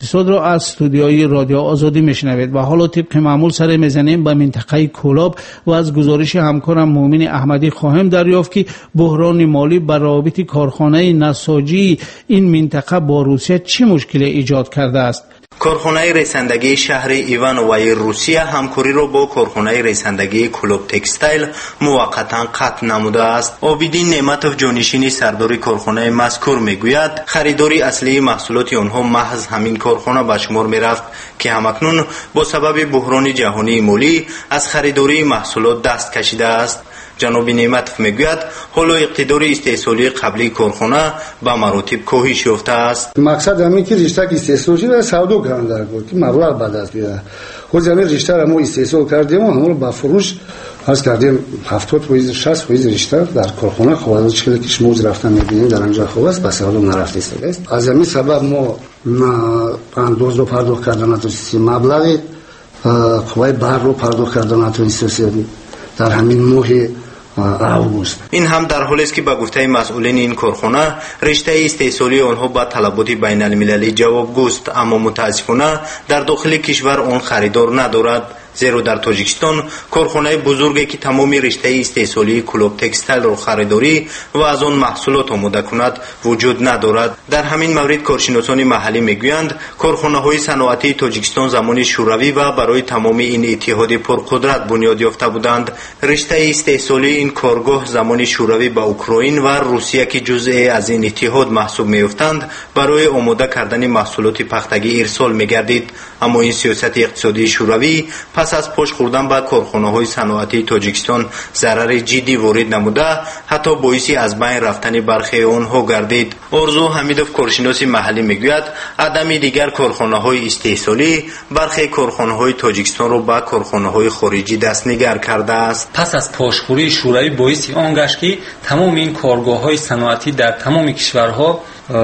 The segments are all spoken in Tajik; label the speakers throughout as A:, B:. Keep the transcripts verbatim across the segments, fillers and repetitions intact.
A: اقتصاد را از استودیوی رادیو آزادی میشنوید و حالا طبق معمول سر میزنیم به منطقه کولاب و از گزارش همکارم مومن احمدی خواهیم دریافت که بحران مالی بر روابط کارخانه نساجی این منطقه با روسیه چه مشکلی ایجاد کرده است.
B: کارخانه رساندگی شهر ایوانووی روسیه همکاری را با کارخانه رساندگی کلوب تکستایل موقتا قطع نموده است. عابدین نعمتوف جانشین سردار کارخانه مذکور میگوید خریداری اصلی محصولات آنها محض همین کارخانه به شمار میرفت که همکنون با سبب بحران جهانی مالی از خریداری محصولات دست کشیده است. جناب نعمتوف میگوید حالا اقتدار استحصالی قبلی کارخانه به مراتب کاهش یافته است.
C: مقصد همین که رشته استحصالی را سودا کردن بود که مبلغ بعد از بیاد. خود همین رشته را ما استحصال کردیم و همون رو با فروش از کردیم هفتاد فیصد شصت فیصد رشته در کارخانه خواد چه کلیش موز رفتن می‌بینیم در آنجا خوب است بس سودا نرفته است. از همین سبب ما اندوز رو پرداخت کردن نتونستیم مبلغ خوای بر رو پرداخت کردن نتونستیم در همین ماه اوگوست.
B: این هم در حالی است که به گفته مسئولین این کارخانه رشته استحصالی آنها با طلبات بین المللی جوابگوست، اما متاسفانه در داخل کشور آن خریدار ندارد. زیرا در تاجیکستان کارخانه بزرگی که تمام رشته استحصالی کلوب تکستایل را خریداری و از آن محصولات آماده کند وجود ندارد. در همین مورد کارشناسان محلی میگویند کارخانه های صنعتی تاجیکستان زمان شوروی و برای تمام این اتحاد پرقدرت بنیاد یافته بودند. رشته استحصالی این کارگاه زمان شوروی با اوکراین و روسیه که جزء از این اتحاد محسوب میافتند برای آماده کردن محصولات پختگی ارسال میگردید، اما این سیاست اقتصادی شوروی پس از پشت خوردن به کارخانه‌های صنعتی تاجیکستان ضرر جدی وارد نموده حتی باعث از بین رفتن برخی آنها گردید. آرزو حمیدوف کارشناس محلی میگوید عدم دیگر کارخانه‌های استحصالی برخی کارخانه‌های تاجیکستان را به کارخانه‌های خارجی دستنگر کرده است.
D: پس از پشتخوری شوروی باعث آن گشت که تمام این کارگاه‌های صنعتی در تمام کشورها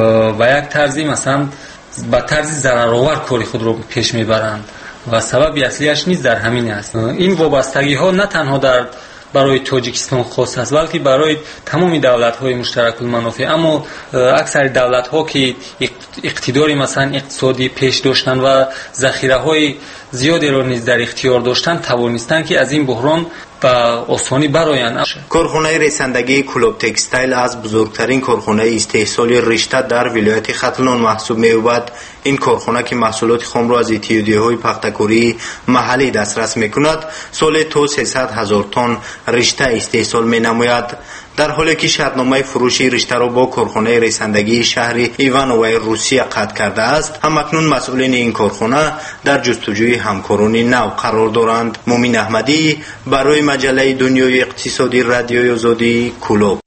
D: و یک طرزی مثلا با طرز ضررآور کاری خود را پیش میبرند و سبب اصلیش نیز در همین است. این وابستگی ها نه تنها در برای تاجیکستان خاص است بلکه برای تمام دولت های مشترک المنافع، اما اکثر دولت ها که اقتداری مثلا اقتصادی پیش داشتن و ذخیره های زیادی را نیز در اختیار داشتن توانستند که از این بحران به آسانی برآیند.
B: کارخانه رساندگی کلوب تکستایل از بزرگترین کارخانه استحصالی رشته در ولایت ختلان محسوب می‌یابد. این کارخانه که محصولات خام را از اتحادیه‌های پخته‌کاری محلی دسترس می‌کند سال تا سیصد هزار تن رشته استحصال می‌نماید. در حالی که شرطنامه فروش رشته را با کارخانه رساندگی شهر ایوانووی روسیه قطع کرده است، همکنون مسئولین این کارخانه در جستجوی همکاران نو قرار دارند. مومن احمدی برای مجله دنیای اقتصادی رادیوی آزادی کولوب.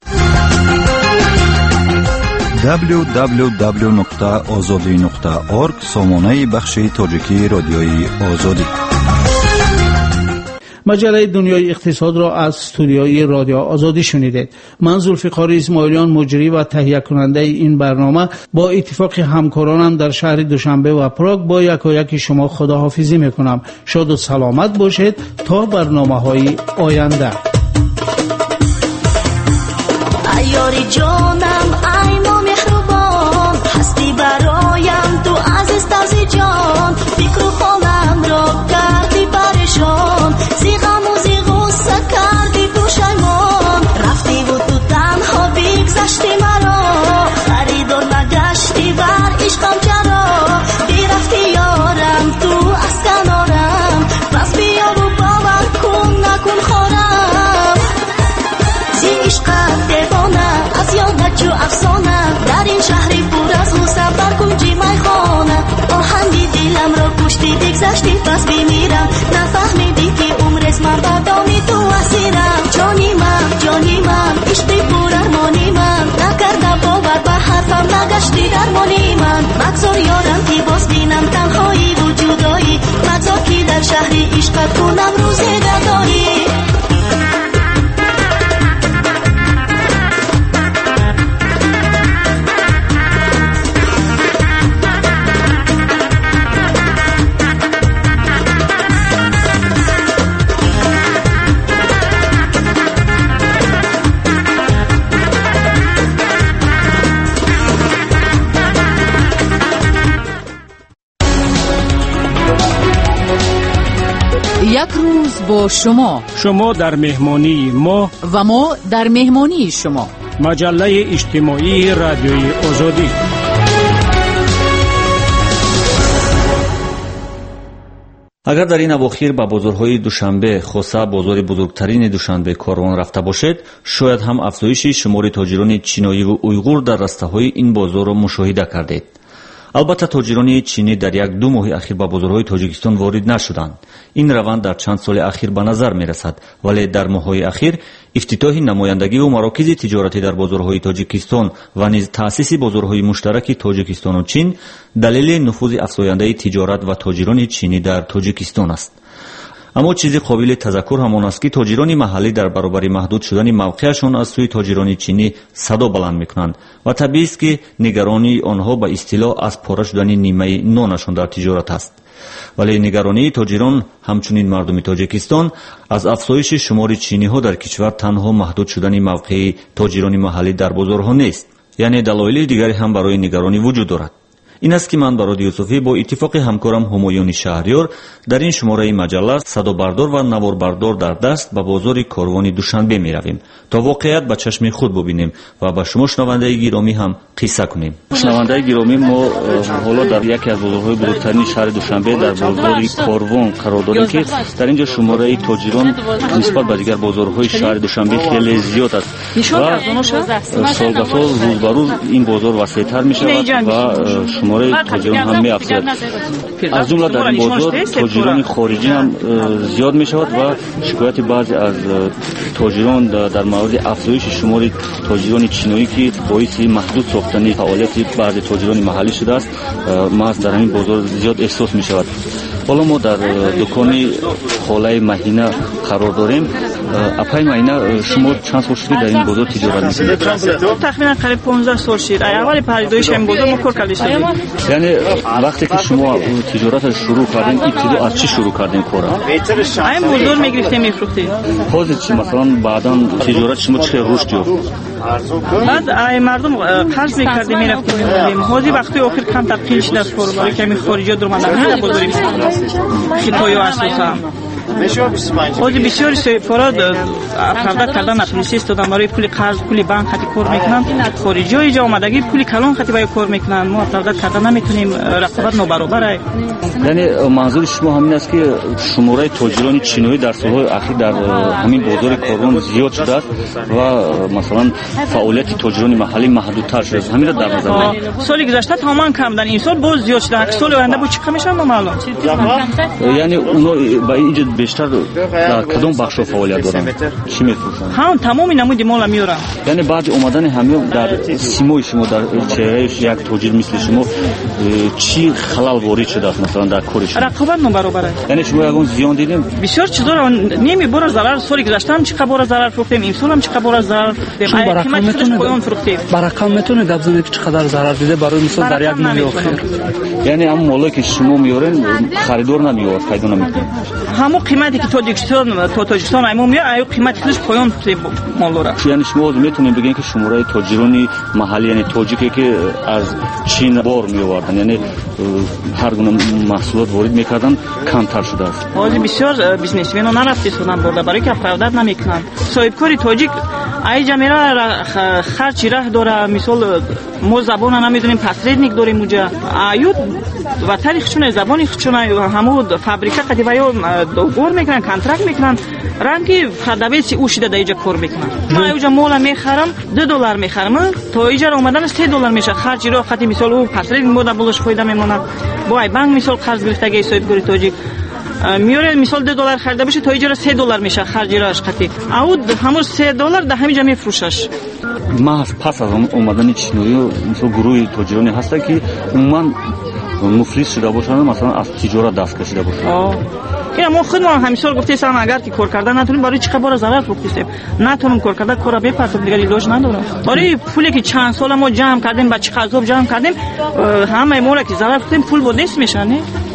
E: دبلیو دبلیو دبلیو نقطه آزادی نقطه اورگ سامانه بخش تاجیکی رادیوی آزادی.
A: مجله دنیای اقتصاد را از استودیوی رادیو آزادی شنیدید. من ذوالفقار اسماعیلیان مجری و تهیه کننده این برنامه با اتفاق همکارانم در شهر دوشنبه و پراگ با یکایک شما خداحافظی میکنم. شاد و سلامت باشید تا برنامه‌های آینده.
F: ایاری جانم ای ما مهربان هستی برایم تو عزیز تازی جان فکر و خالم را کردی پریشان زی غم و زی غصه کردی پشیمان رفتی و تو تنها بگذشتی مرا خریدار نگشتی بر عشقم چرا بیرفتی یارم تو از کنارم بس بیا و باور کن نکن خورم زی عشقم دیوانه از یادت
G: یک روز با شما،
H: شما در مهمانی ما
G: و ما در مهمانی شما.
H: مجله اجتماعی رادیوی آزادی.
I: اگر در این اواخر به بازارهای دوشنبه، خاصه بازار بزرگترین دوشنبه کاروان رفته باشد، شاید هم افزایش شمار تاجران چینایی و اویغور در رسته‌های این بازار را مشاهده کردید. البته تاجران چینی در یک دو ماه اخیر به بازارهای تاجیکستان وارد نشدند. این روند در چند سال اخیر به نظر می رسد، ولی در ماه‌های اخیر افتتاح نمایندگی و مراکز تجارتی در بازارهای تاجیکستان و نیز تأسیس بازارهای مشترک تاجیکستان و چین دلیل نفوذ افزاینده تجارت و تاجران چینی در تاجیکستان است. اما چیزی قابل تذکر همان است که تاجران محلی در برابر محدود شدن موقعشان از سوی تاجران چینی صدا بلند میکنند و طبیعی است که نگرانی آنها به اصطلاح از پاره شدن نیمه نانشان در تجارت است. ولی نگرانی تاجران همچنین مردم تاجیکستان از افزایش شمار چینی ها در کشور تنها محدود شدن موقع تاجران محلی در بازارها نیست، یعنی دلایل دیگری هم برای نگرانی وجود دارد. این است که من با رادیو صوفی با اتفاق همکارم همایون شهریار در این شماره مجله صدابردار و نواربردار در دست به بازار کاروان دوشنبه می رویم تا واقعیت به چشم خود ببینیم و به شما شنونده گرامی هم قصه کنیم. شنونده گرامی، ما حالا در یکی از بازارهای بزرگترین شهر دوشنبه در بازار کاروان قرار داریم که در اینجا شماره تاجران نسبت به دیگر بازارهای شهر دوشنبه خیلی زیاد است و سال به سال روز به روز این بازار وسیع‌تر می شود و شماره تاجران هم می افزاید. از جمله در این بازار تاجران خارجی هم زیاد می شود و شکایت بعضی از تاجران در مورد افزایش شمار تاجران چینایی که باعث محدود ساختن فعالیت بعضی تاجران محلی شده است محض در همین بازار زیاد احساس می شود. حالا ما در دکان خاله مهینه قرار داریم. اپای مهینه، شما چند سال شده در این بازار تجارت می‌کنید؟
J: تقریبا قریب پانزده سال شد. اول پریدایش این بازار ما کار کردیم.
I: یعنی وقتی که شما تجارت شروع کردین، ابتدا از چی شروع کردین کارا؟
J: این بازار می‌گرفتیم می‌فروختیم.
I: حاضر چی مثلا بعداً تجارت شما چه رشد یافت؟
J: بعد ای مردم قرض می‌کردیم می‌رفتیم می‌خریدیم. حاضر وقتی آخر کم تبدیل شد از کارباری که می خارجی در اومدن بازار خطای و اساسا اوزی بسیاری سفارات پرداخت کردن نتونسته استادن برای پول قرض پول بانک خاطی کار میکنن. خارجی ها اینجا اومدگی پول کلان خاطی برای کار میکنن. ما پرداخت کردن نمیتونیم، رقابت نابرابره.
I: یعنی منظور شما همین است که شماره تاجران چینایی در سالهای اخیر در همین بازار کاروان زیاد شده است و مثلا فعالیت تاجران محلی محدودتر شده. همین را در نظر بگیرید.
J: سال گذشته تمام کم بودن، این سال باز زیاد شده. یک سال آینده بود چقدر میشن معلوم.
I: یعنی اونا با اینجا بیشتر در کدام بخش فعالیت دارن؟ چی میفروشن؟
J: ها تمامی نمود مال میارن.
I: یعنی بعد اومدن همه در سیمای شما در چهره یک تاجر مثل شما چی خلل وارد شده است مثلا در کارش؟
J: رقابت نابرابره.
I: یعنی شما یگان زیان دیدیم؟
J: بسیار چیزا رو نمی بار ضرر سال گذشته هم چقدر بار ضرر فروختیم، این سال هم چقدر بار ضرر فروختیم.
K: برقم میتونه فروختیم. برقم میتونه دبزنه که چقدر ضرر دیده برای مثال در یک ماه اخیر.
I: یعنی هم مالی که شما میارین خریدار نمیاد، پیدا نمیکنه.
J: همون قیمتی که تاجیکستان تا تاجیکستان ایمون میاد، ایو قیمتی خودش پایان مالورا.
I: یعنی شما میتونین بگین که شماره تاجران محلی یعنی تاجیکی که از چین بار میآوردن، یعنی هر گونه محصولات وارد میکردن کمتر شده است.
J: حاضر بسیار بیزنسمن‌ها نرفته سودن برده برای که پرداخت نمیکنن. صاحبکاری تاجیک ای جمیرا خرچی راه داره، مثال ما زبان نمیدونیم پسریدنیک داریم اونجا. ایو و تاریخشون زبانی خودشون همو فابریکا قدی وایو دوغور میکنن، کانترکت میکنن، رنگی خدماتی اوشیده در اینجا کار میکنن. ما اینجا مال میخرم دو دلار میخرم، تا اینجا اومدن سه دلار میشه. خرجی رو خاطی مثال او پسرید مودا بولش فایده میمونه. با ای بانک مثال قرض گرفتگی صاحبکاری تاجیک میاره مثال دو دلار خریده بشه تا اینجا سه دلار میشه خرجی راش خاطی. او همون سه دلار در همینجا میفروشش.
I: ما پس از اومدن چینایی مثلا گروه تاجرانی هست که عموما مفلس شده باشن، مثلا از تجارت دست کشیده باشن.
J: این ما خود ما همیشه گفتیم اگر که کار کردن نتونیم برای چه بار ضرر فروختیم، نتونیم کار کردن کارا بپرسیم دیگه ایلاج نداره. برای پولی که چند سال ما جمع کردیم، بچه قضاب جمع کردیم، همه مولا که ضرر فروختیم پول بود نیست میشن.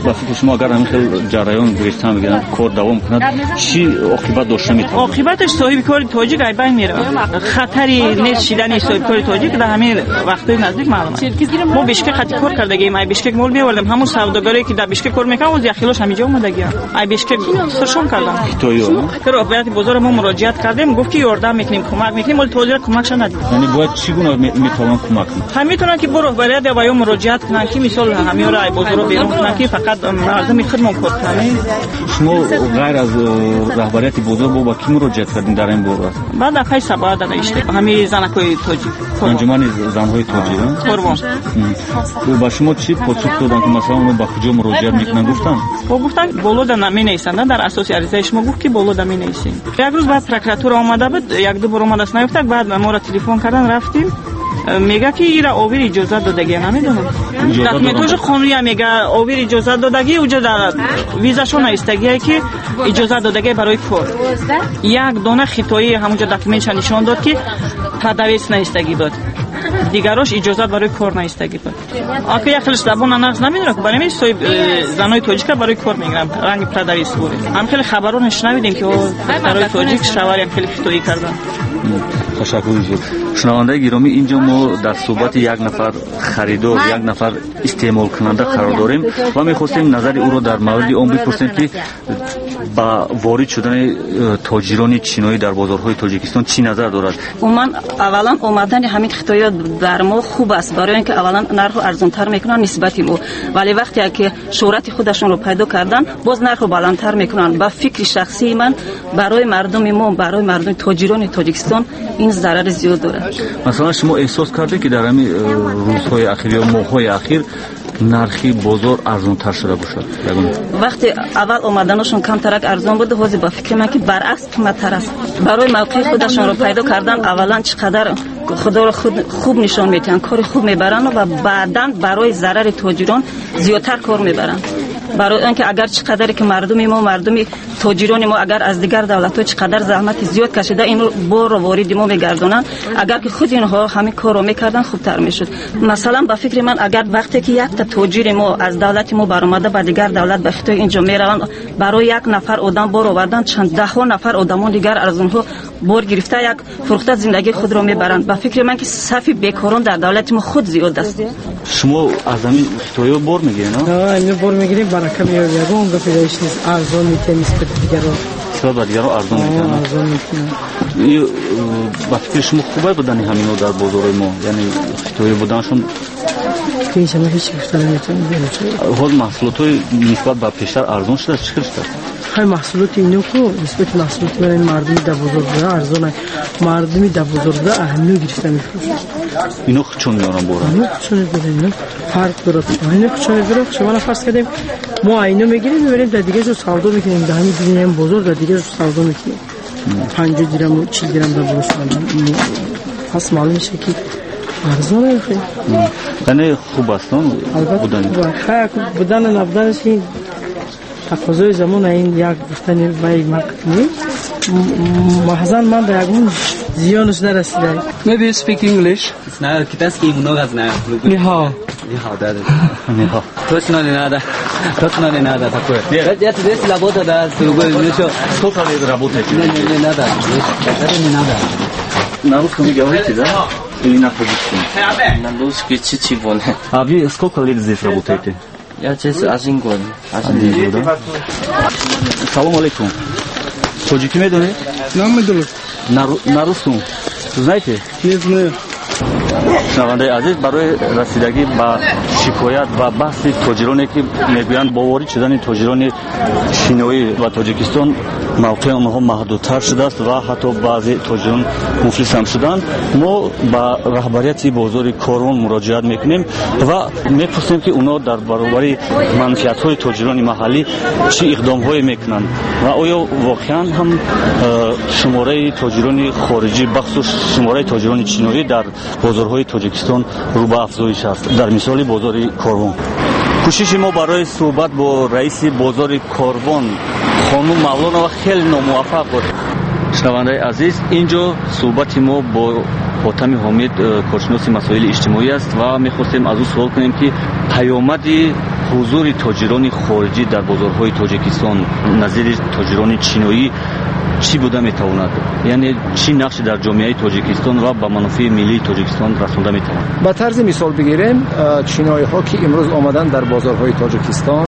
I: ба фикри шумо агар ҳамин хел ҷараён гирифтан бигиранд кор давом кунад чӣ оқибат дошта метавонад?
J: оқибаташ соҳиби кори тоҷик ай байн меравад. хатари нест шидани соҳиби кори тоҷик дар ҳамин вақтҳои наздик маълум аст. мо бишкек хати кор кардагием, ай бишкек мол меовардем, ҳамун савдогаре ки дар бишкек кор мекунад оз яхилош ҳамиҷо омадагиам, ай бишкек сӯршон кардам.
I: хитоиё
J: роҳбарияти бозор мо муроҷиат кардем, гуфт ки ёрдам мекунем, кӯмак мекунем, вале тоҷира кӯмакша надид.
I: яъне бояд чӣ гуна метавонанд кӯмак кунанд?
J: ҳам метавонанд ки бо роҳбарияти ва ё муроҷиат кунанд ки мисол ҳамиёро ай бозорро берун кунанд ки фақат мардуми худмон кор кунанд.
I: шумо ғайр аз раҳбарияти бозор бо ба кӣ муроҷиат кардин дар ин бора?
J: баъд афай сабоат дар иште ҳами занакои тоҷик,
I: анҷумани занҳои тоҷик
J: корвон.
I: ба шумо чӣ посух доданд ки масалан оно ба куҷо муроҷиат мекунанд? гуфтанд
J: бо гуфтанд болода наменависанд, дар асоси аризаи шумо гуфт ки болода менависем. як рӯз баъд прокуратура омада буд, як ду бор омадаст наёфтак, баъд моро телефон кардан рафтим, мега ки ира овир иҷозат додагия намедонам. документош қонуния мега овир иҷозат додагия уҷа дар визашо наистагия ки иҷозат додагия барои кор. як дона хитои ҳамунҷа документша нишон дод ки продавец наистагӣ дод. дигарош иҷозат барои кор наистагӣ буд. ака як хелиш забона нағз намедонам, барои ин соҳиб занои тоҷика барои кор мегирам, ранги продавец буд. ҳам хеле хабарон шунавидем ки барои тоҷик шавар як хеле хитоӣ кардан.
I: ташаккур зуд. шунавандаи гиромӣ, инҷо мо дар суҳбати як нафар харидор, як нафар истеъмолкунанда қарор дорем ва мехостем назари ӯро дар мавриди он бипурсем ки ба ворид шудани тоҷирони чиноӣ дар бозорҳои тоҷикистон чӣ назар дорад?
L: умуман аввалан омадани ҳамин хитоиё дар мо хуб аст, барои ин ки аввалан нарху арзонтар мекунанд нисбати мо, вале вақте ки шӯҳрати худашонро пайдо кардан боз нарху баландтар мекунанд. ба фикри шахсии ман барои мардуми мо, барои мардуми тоҷирони тоҷикистон ин зарари зиёд дорад.
I: масалан шумо эҳсос кардед ки дар ҳамин рӯзҳои ахир ё моҳҳои ахир нархи бозор арзонтар шуда бошад?
L: вақте аввал омаданошон камтарак арзон буд, ҳозир ба фикри ман ки баръакс қиматтар аст. барои мавқеи худашонро пайдо кардан аввалан чӣ қадар худоро худ хуб нишон метиҳанд, кори хуб мебаранд ва баъдан барои зарари тоҷирон зиёдтар кор мебаранд. барои он ки агар чӣ қадаре ки мардуми мо, мардуми тоҷирони мо агар аз дигар давлатҳо чӣ қадар заҳмати зиёд кашида ин борро вориди мо мегардонанд, агар ки худ инҳо ҳамин корро мекарданд хубтар мешуд. масалан ба фикри ман агар вақте ки якта тоҷири мо аз давлати мо баромада ба дигар давлат ба хитои инҷо мераванд, барои як нафар одам бор овардан чанд даҳҳо нафар одамон дигар аз онҳо бор гирифта як фурӯхта зиндагии худро мебаранд. ба фикри ман ки сафи бекорон дар давлати мо худ зиёд аст.
I: шумо аз ҳамин хитоиё бор мегиред?
M: ҳа, бор мегирем, барака меёб. ягон гафи иш нест, арзон метиҳад нисбати дигарон.
I: нисбат ба дигарон арзон метиҳад.
M: арзон метиҳад.
I: ба фикри шумо хубай будани ҳамино дар бозори мо, яъне хитоиё буданашон
M: иншаллоҳ ҳеч гуфта наметавонам.
I: ҳол маҳсулотҳои нисбат ба пештар арзон шуда чӣ хел шуда?
M: ҳай маҳсулоти ино ку нисбати маҳсулоти ман мардуми дар бозор буда арзон аст. мардуми дар бозор буда аҳамиё гирифта мефурӯшад.
I: ино чун меоранд бора?
M: ино чун мебарад, ино фарқ дорад. ино чун мебарад. шумо фарз кардем мо айно мегирем, мебарем дар дигар ҷо савдо мекунем, дар ҳамин дунёи бозор дар дигар ҷо савдо мекунем. панҷоҳ дирам чил дирам дар бозор пас маълум мешавад ки арзон аст.
I: яъне хуб аст будани
M: ха будани набуданаш ин тақозои замон ин як гуфтани вай мақни маҳзан ман ба ягон зиёнаш нарасида.
K: Maybe you speak English?
N: Знаю китайский много знаю.
K: Ни хао.
N: Ни хао, да, да.
I: Ни хао.
N: Точно не надо. Точно не надо такое. Я здесь работа, да, другой еще.
I: Сколько лет работаете?
N: Не, не, не надо. Это не надо.
I: На русском вы говорите, да? Или на таджикском?
N: На русский чуть-чуть.
I: А вы сколько лет здесь работаете?
N: Я здесь один год.
I: Один год, да? Салам алейкум. Тоджики медонете?
M: Не медонам.
I: На русском. Знаете?
M: Не знаю.
I: шунавандаи азиз, барои расидагӣ ба шикоят ва баҳси тоҷироне ки мегӯянд бо ворид шудани тоҷирони шиноӣ ва тоҷикистон мавқеи онҳо маҳдудтар шудааст ва ҳатто баъзе тоҷирон муфлис ҳам шуданд, мо ба раҳбарияти бозори Корвон муроҷиат мекунем ва мепурсем ки онҳо дар баробари манфиатҳои тоҷирони маҳаллӣ чӣ иқдомҳое мекунанд ва оё воқеан ҳам шумораи тоҷирони хориҷӣ бахусус шумораи тоҷирони чиноӣ дар бозорҳои тоҷикистон рӯ ба афзоиш аст, дар мисоли бозори Корвон. кӯшиши мо барои суҳбат бо раиси бозори Корвон хонум Мавлонова хеле номуваффақ буд. шунавандаи азиз, инҷо суҳбати мо бо ҳотами ҳомид, коршиноси масоили иҷтимоӣ аст ва мехостем аз ӯ суол кунем ки паёмади ҳузури тоҷирони хориҷӣ дар бозорҳои тоҷикистон назири тоҷирони чиноӣ чӣ буда метавонад? яъне чӣ нақши дар ҷомеаи тоҷикистон ва ба манофии миллии тоҷикистон расонда метавонад?
O: ба тарзи мисол бигирем, чиноиҳо ки имрӯз омадан дар бозорҳои тоҷикистон